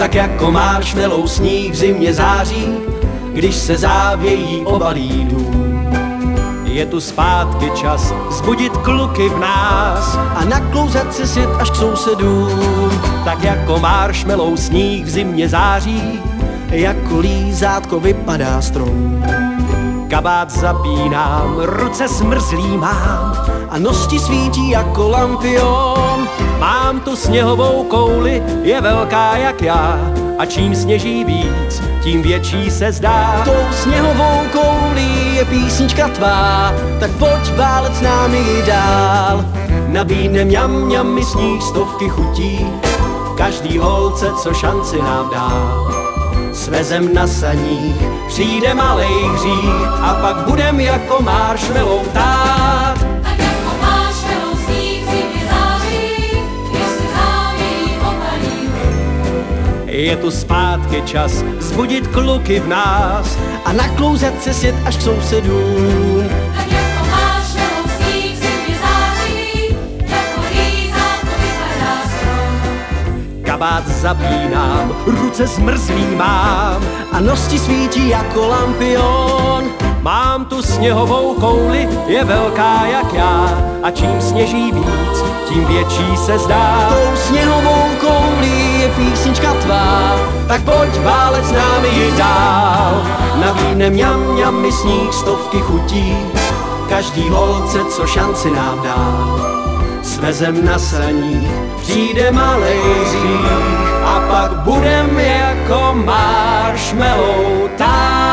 tak jako marshmallow sníh v zimě září, když se závějí obalí dům. Je tu zpátky čas vzbudit kluky v nás a naklouzat si svět až k sousedům. Tak jako marshmallow sníh v zimě září, jako lízátko vypadá strom. Kabát zapínám, ruce smrzlý mám a nosti svítí jako lampion. Mám tu sněhovou kouli, je velká jak já, a čím sněží víc, tím větší se zdá. Tou sněhovou koulí je písnička tvá, tak pojď válet s námi dál. Nabídnem mňam mňam sníh stovky chutí, každý holce, co šanci nám dá. Svezem na saních, přijde malej hřích a pak budem jako marshmallow tát. Tak jako marshmallow sníh v zimě září, když se závějí obalí. Je tu zpátky čas vzbudit kluky v nás a naklouzat se svět až k sousedům. Tak jako marshmallow sníh v zimě září, jako lízátko vypadá strom. Kabát zapínám, ruce zmrzlý mám a nosti svítí jako lampion. Mám tu sněhovou kouli, je velká jak já, a čím sněží víc, tím větší se zdá. Tou sněhovou koulí je písnička tvá, tak pojď válet s námi ji dál. Nabídnem mňam mňam sníh stovky chutí, každý holce, co šanci nám dá. Svezem na saních, přijde malej hřích a pak budem jako marshmallow tát.